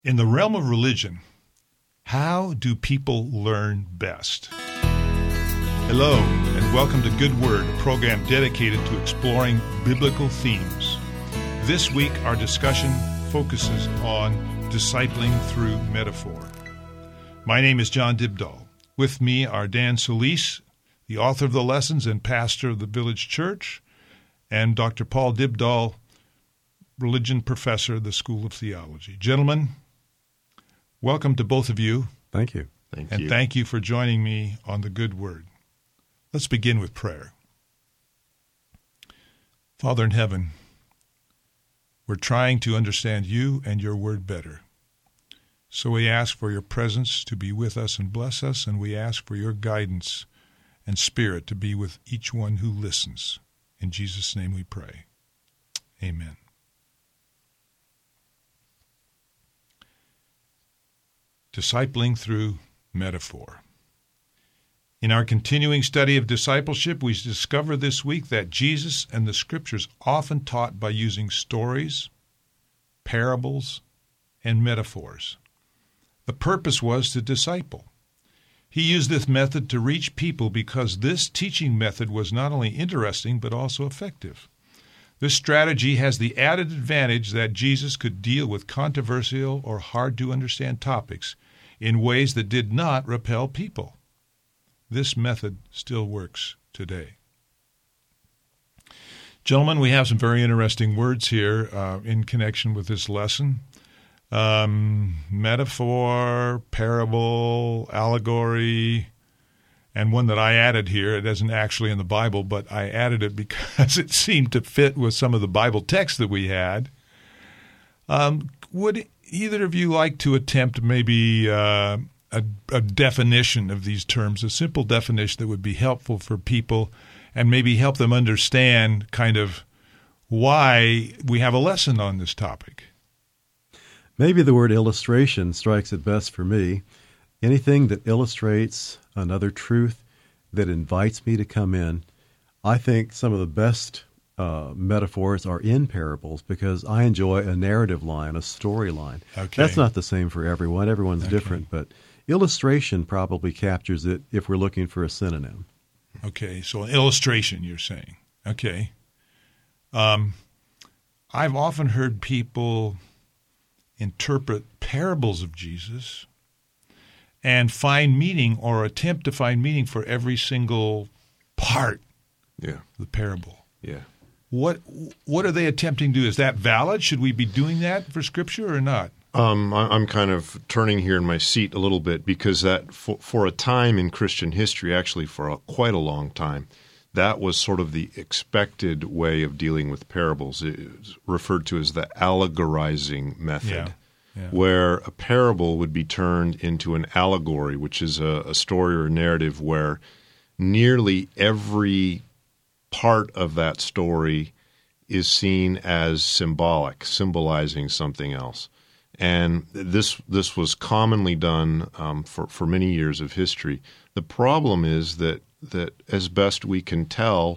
In the realm of religion, how do people learn best? Hello, and welcome to Good Word, a program dedicated to exploring biblical themes. This week, our discussion focuses on discipling through metaphor. My name is John Dibdahl. With me are Dan Solis, the author of the lessons and pastor of the Village Church, and Dr. Paul Dibdahl, religion professor of the School of Theology. Gentlemen, welcome to both of you. Thank you. And thank you for joining me on the Good Word. Let's begin with prayer. Father in heaven, we're trying to understand you and your word better. So we ask for your presence to be with us and bless us, and we ask for your guidance and spirit to be with each one who listens. In Jesus' name we pray. Amen. Discipling through metaphor. In our continuing study of discipleship, we discover this week that Jesus and the Scriptures often taught by using stories, parables, and metaphors. The purpose was to disciple. He used this method to reach people because this teaching method was not only interesting but also effective. This strategy has the added advantage that Jesus could deal with controversial or hard-to-understand topics in ways that did not repel people. This method still works today. Gentlemen, we have some very interesting words here in connection with this lesson. Metaphor, parable, allegory, and one that I added here. It isn't actually in the Bible, but I added it because it seemed to fit with some of the Bible texts that we had. Would either of you like to attempt maybe a definition of these terms, a simple definition that would be helpful for people and maybe help them understand kind of why we have a lesson on this topic? Maybe the word illustration strikes it best for me. Anything that illustrates another truth, that invites me to come in. I think some of the best metaphors are in parables because I enjoy a narrative line, a story line. Okay. That's not the same for everyone. Everyone's different, but illustration probably captures it if we're looking for a synonym. Okay, so an illustration, you're saying. Okay. I've often heard people interpret parables of Jesus and find meaning or attempt to find meaning for every single part of the parable. Yeah. What are they attempting to do? Is that valid? Should we be doing that for Scripture or not? I'm kind of turning here in my seat a little bit because that for a time in Christian history, actually for quite a long time, that was sort of the expected way of dealing with parables. It's referred to as the allegorizing method, where a parable would be turned into an allegory, which is a story or a narrative where nearly every part of that story is seen as symbolic, symbolizing something else. And this was commonly done for many years of history. The problem is that as best we can tell,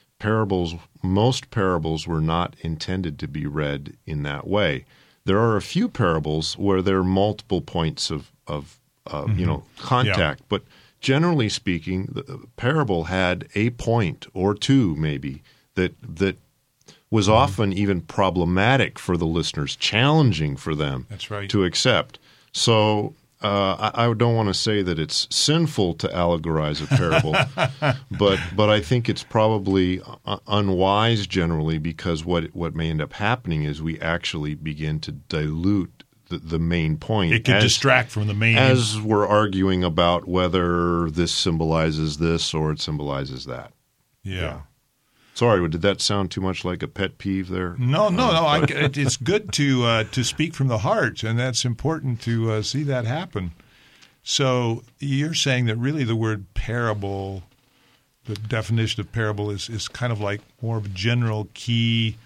most parables were not intended to be read in that way. There are a few parables where there are multiple points of contact, but generally speaking, the parable had a point or two maybe that was often even problematic for the listeners, challenging for them to accept. So I don't want to say that it's sinful to allegorize a parable, but I think it's probably unwise generally because what may end up happening is we actually begin to dilute the main point. It can distract from the main. As we're arguing about whether this symbolizes this or it symbolizes that. Yeah. Sorry, did that sound too much like a pet peeve there? No. It's good to speak from the heart, and that's important to see that happen. So you're saying that really the word parable, the definition of parable is kind of like more of a general key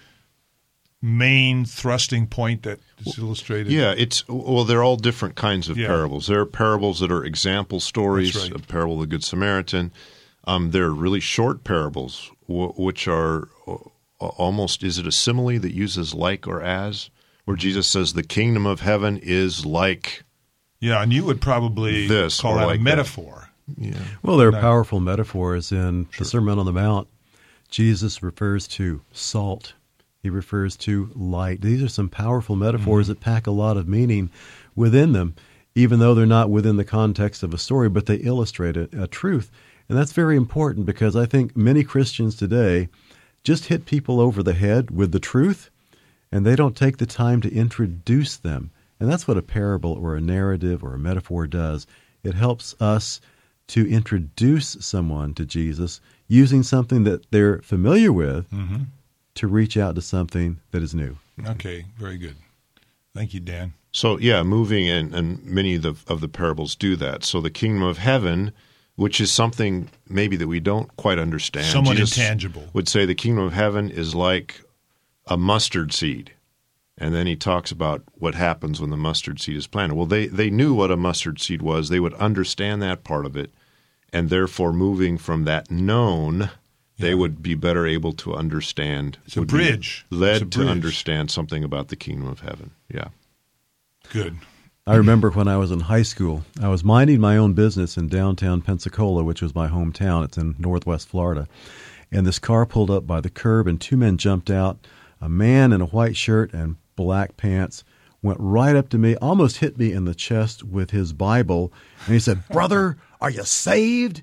main thrusting point that is illustrated? Yeah, they're all different kinds of parables. There are parables that are example stories, That's right. A parable of the Good Samaritan. There are really short parables, which are almost, is it a simile that uses like or as? where Jesus says the kingdom of heaven is like Yeah, and you would probably this, call or that like a that. metaphor. Yeah. Well, there are Right. powerful metaphors in the Sermon on the Mount. Jesus refers to salt. He refers to light. These are some powerful metaphors that pack a lot of meaning within them, even though they're not within the context of a story, but they illustrate a truth. And that's very important because I think many Christians today just hit people over the head with the truth, and they don't take the time to introduce them. And that's what a parable or a narrative or a metaphor does. It helps us to introduce someone to Jesus using something that they're familiar with to reach out to something that is new. Okay, very good. Thank you, Dan. So, yeah, moving, and many of the parables do that. So the kingdom of heaven, which is something maybe that we don't quite understand. Somewhat Jesus intangible. would say the kingdom of heaven is like a mustard seed. And then he talks about what happens when the mustard seed is planted. Well, they knew what a mustard seed was. They would understand that part of it. And therefore, moving from that known, they would be better able to understand. It's a would be bridge. Led It's a to bridge. understand something about the kingdom of heaven. Yeah. Good. I remember when I was in high school, I was minding my own business in downtown Pensacola, which was my hometown. It's in northwest Florida. And this car pulled up by the curb, and two men jumped out. A man in a white shirt and black pants went right up to me, almost hit me in the chest with his Bible. And he said, "Brother, are you saved?"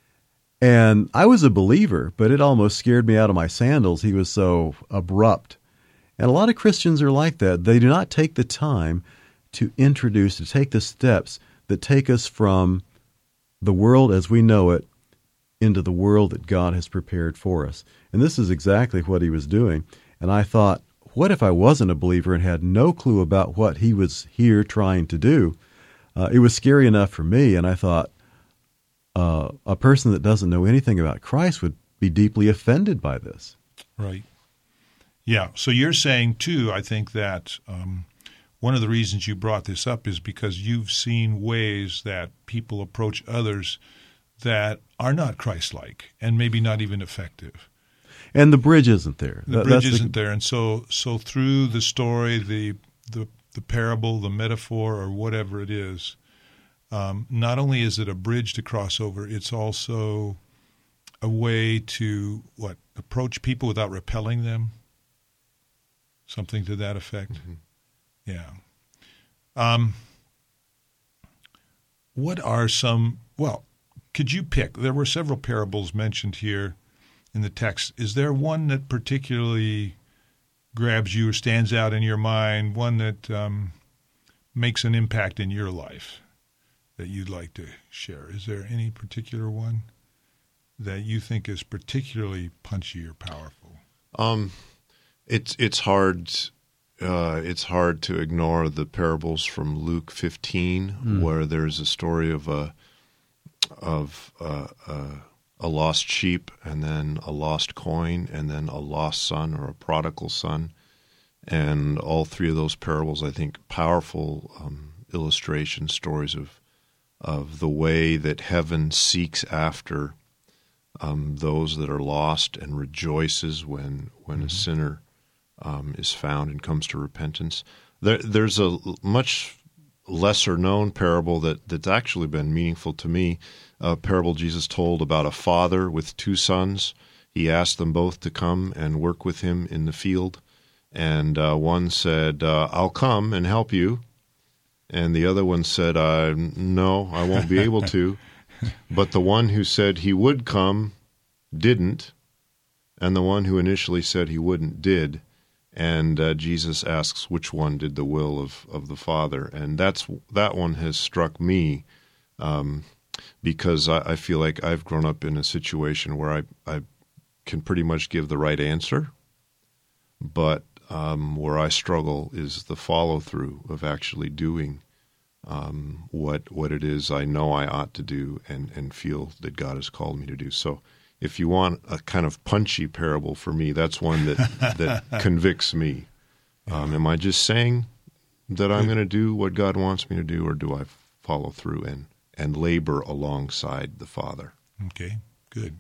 And I was a believer, but it almost scared me out of my sandals. He was so abrupt. And a lot of Christians are like that. They do not take the time to introduce, to take the steps that take us from the world as we know it into the world that God has prepared for us. And this is exactly what he was doing. And I thought, what if I wasn't a believer and had no clue about what he was here trying to do? It was scary enough for me, and I thought a person that doesn't know anything about Christ would be deeply offended by this. Right. Yeah. So you're saying, too, I think that one of the reasons you brought this up is because you've seen ways that people approach others that are not Christ-like and maybe not even effective. And the bridge isn't there. The bridge isn't there. And so through the story, the parable, the metaphor, or whatever it is, not only is it a bridge to cross over, it's also a way to, approach people without repelling them? Something to that effect? Mm-hmm. Yeah. What are some, could you pick? There were several parables mentioned here in the text. Is there one that particularly grabs you or stands out in your mind, one that makes an impact in your life that you'd like to share? Is there any particular one that you think is particularly punchy or powerful? It's hard. It's hard to ignore the parables from Luke 15, where there's a story of a lost sheep, and then a lost coin, and then a lost son or a prodigal son. And all three of those parables, I think, powerful illustration stories of the way that heaven seeks after those that are lost and rejoices when a sinner is found and comes to repentance. There's a much lesser-known parable that's actually been meaningful to me, a parable Jesus told about a father with two sons. He asked them both to come and work with him in the field, and one said, "I'll come and help you," and the other one said, "No, I won't be able to." But the one who said he would come didn't, and the one who initially said he wouldn't did. And Jesus asks which one did the will of the Father. And that one has struck me because I feel like I've grown up in a situation where I can pretty much give the right answer, but where I struggle is the follow-through of actually doing what it is I know I ought to do and feel that God has called me to do. So if you want a kind of punchy parable for me, that's one that convicts me. Am I just saying that I'm going to do what God wants me to do, or do I follow through and labor alongside the Father? Okay, good.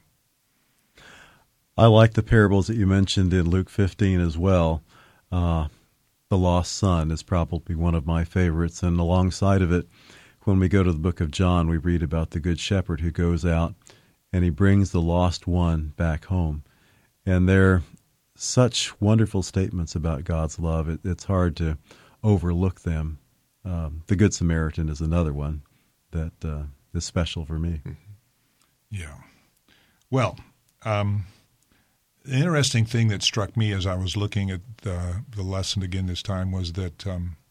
I like the parables that you mentioned in Luke 15 as well. The Lost Son is probably one of my favorites, and alongside of it, when we go to the book of John, we read about the Good Shepherd who goes out and he brings the lost one back home. And they're such wonderful statements about God's love. It's hard to overlook them. The Good Samaritan is another one that is special for me. Yeah. Well, the interesting thing that struck me as I was looking at the lesson again this time was that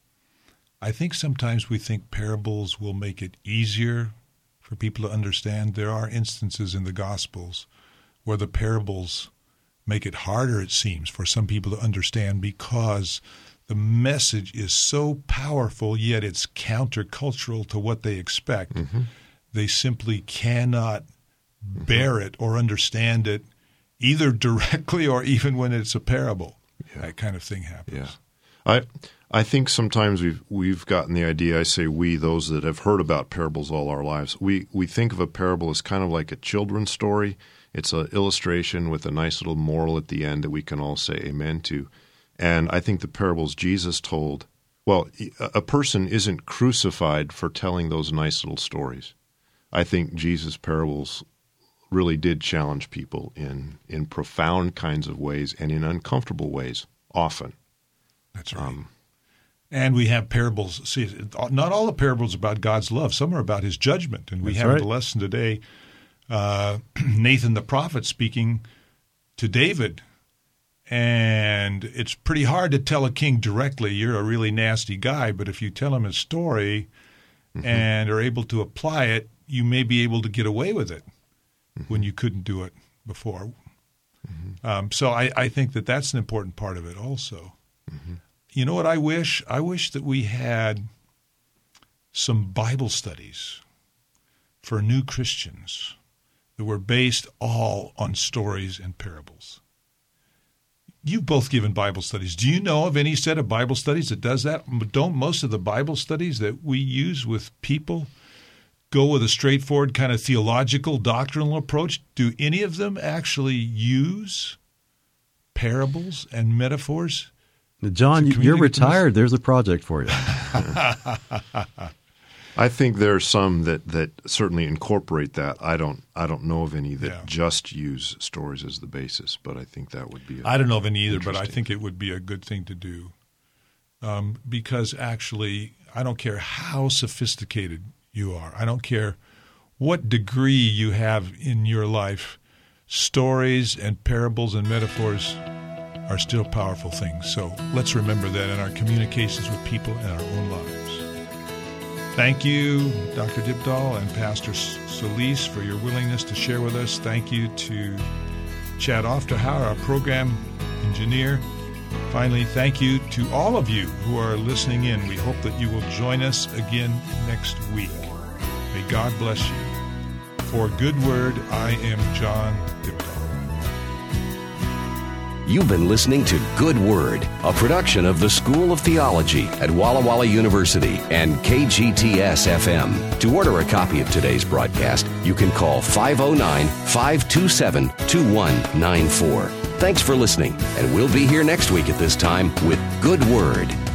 I think sometimes we think parables will make it easier for people to understand. There are instances in the Gospels where the parables make it harder, it seems, for some people to understand because the message is so powerful, yet it's countercultural to what they expect. Mm-hmm. They simply cannot bear it or understand it, either directly or even when it's a parable. Yeah. That kind of thing happens. Yeah. I think sometimes we've gotten the idea, I say we, those that have heard about parables all our lives, we think of a parable as kind of like a children's story. It's an illustration with a nice little moral at the end that we can all say amen to. And I think the parables Jesus told, well, a person isn't crucified for telling those nice little stories. I think Jesus' parables really did challenge people in profound kinds of ways and in uncomfortable ways, often. That's right. And we have parables. See, not all the parables about God's love. Some are about his judgment. And we have the lesson today, Nathan the prophet speaking to David. And it's pretty hard to tell a king directly, you're a really nasty guy. But if you tell him a story and are able to apply it, you may be able to get away with it when you couldn't do it before. So I think that that's an important part of it also. You know what I wish? I wish that we had some Bible studies for new Christians that were based all on stories and parables. You've both given Bible studies. Do you know of any set of Bible studies that does that? Don't most of the Bible studies that we use with people go with a straightforward kind of theological, doctrinal approach? Do any of them actually use parables and metaphors? John, you're retired. There's a project for you. I think there are some that certainly incorporate that. I don't know of any that just use stories as the basis, but I think that would be. I don't know of any either, but I think it would be a good thing to do because actually, I don't care how sophisticated you are. I don't care what degree you have in your life. Stories and parables and metaphors are still powerful things. So let's remember that in our communications with people in our own lives. Thank you, Dr. Dybdahl and Pastor Solis, for your willingness to share with us. Thank you to Chad Ofterhauer, our program engineer. Finally, thank you to all of you who are listening in. We hope that you will join us again next week. May God bless you. For Good Word, I am John Dybdahl. You've been listening to Good Word, a production of the School of Theology at Walla Walla University and KGTS-FM. To order a copy of today's broadcast, you can call 509-527-2194. Thanks for listening, and we'll be here next week at this time with Good Word.